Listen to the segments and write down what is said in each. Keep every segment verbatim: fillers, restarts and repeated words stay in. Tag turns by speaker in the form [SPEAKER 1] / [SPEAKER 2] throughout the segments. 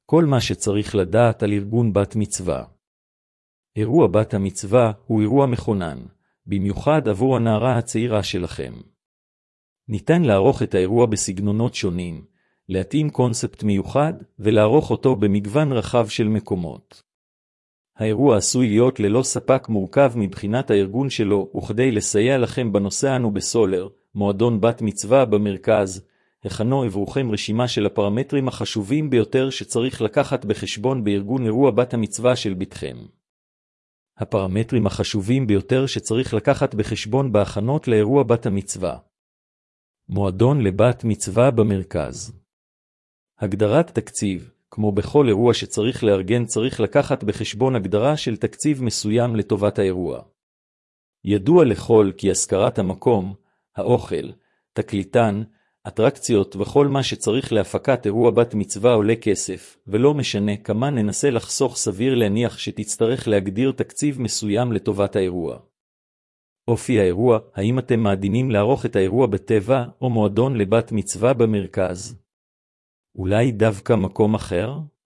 [SPEAKER 1] כל מה שצריך לדעת על ארגון בת מצווה. אירוע בת המצווה הוא אירוע מכונן, במיוחד עבור הנערה הצעירה שלכם. ניתן לערוך את האירוע בסגנונות שונים, להתאים קונספט מיוחד ולערוך אותו במגוון רחב של מקומות. האירוע עשוי להיות ללא ספק מורכב מבחינת הארגון שלו, וכדי לסייע לכם בנושא אנו בסולר, מועדון בת מצווה במרכז, הכנו עבורכם רשימה של הפרמטרים החשובים ביותר שצריך לקחת בחשבון בארגון אירוע בת המצווה של ביתכם. הפרמטרים החשובים ביותר שצריך לקחת בחשבון בהכנות לאירוע בת המצווה. מועדון לבת מצווה במרכז. הגדרת תקציב, כמו בכל אירוע שצריך לארגן, צריך לקחת בחשבון הגדרה של תקציב מסוים לטובת האירוע. ידוע לכל כי השכרת המקום, האוכל, תקליטן, אטרקציות וכל מה שצריך להפקת אירוע בת מצווה עולה כסף, ולא משנה כמה ננסה לחסוך, סביר להניח שתצטרך להגדיר תקציב מסוים לטובת האירוע. אופי האירוע, האם אתם מעדינים לערוך את האירוע בטבע או מועדון לבת מצווה במרכז? אולי דווקא מקום אחר?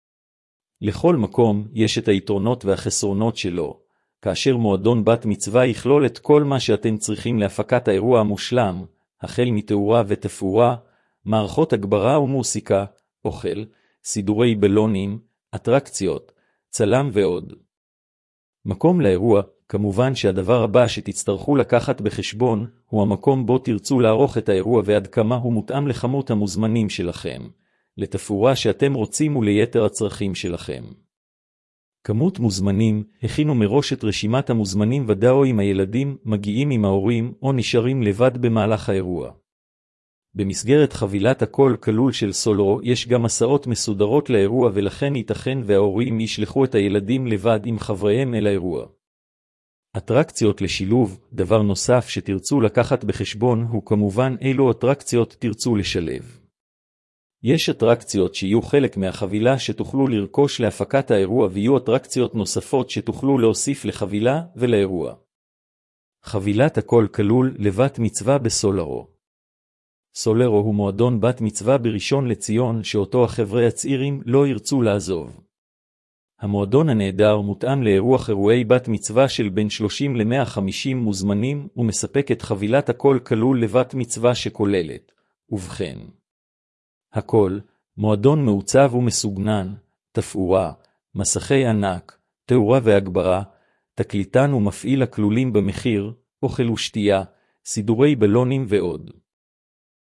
[SPEAKER 1] לכל מקום יש את היתרונות והחסרונות שלו, כאשר מועדון בת מצווה יכלול את כל מה שאתם צריכים להפקת האירוע המושלם, החל מתאורה ותפאורה, מערכות הגברה ומוסיקה, אוכל, סידורי בלונים, אטרקציות, צלם ועוד. מקום לאירוע, כמובן שהדבר הבא שתצטרכו לקחת בחשבון, הוא המקום בו תרצו לערוך את האירוע ועד כמה הוא מותאם לכמות המוזמנים שלכם, לתפאורה שאתם רוצים וליתר הצרכים שלכם. כמות מוזמנים, הכינו מראש את רשימת המוזמנים ודאו אם הילדים מגיעים עם ההורים או נשארים לבד במהלך האירוע. במסגרת חבילת הכל כלול של סולרו יש גם הסעות מסודרות לאירוע, ולכן ייתכן וההורים ישלחו את הילדים לבד עם חבריהם אל האירוע. אטרקציות לשילוב, דבר נוסף שתרצו לקחת בחשבון הוא כמובן אילו אטרקציות תרצו לשלב. יש אטרקציות שיהיו חלק מהחבילה שתוכלו לרכוש להפקת האירוע, ויהיו אטרקציות נוספות שתוכלו להוסיף לחבילה ולאירוע. חבילת הכל כלול לבת מצווה בסולרו. סולרו הוא מועדון בת מצווה בראשון לציון שאותו החבר'ה הצעירים לא ירצו לעזוב. המועדון הנהדר מותאם לאירוח אירועי בת מצווה של בין שלושים ל-מאה וחמישים מוזמנים, ומספק את חבילת הכל כלול לבת מצווה שכוללת. ובכן, הכל, מועדון מעוצב ומסוגנן, תפאורה, מסכי ענק, תאורה והגברה, תקליטן ומפעיל הכלולים במחיר, אוכל ושתייה, סידורי בלונים ועוד.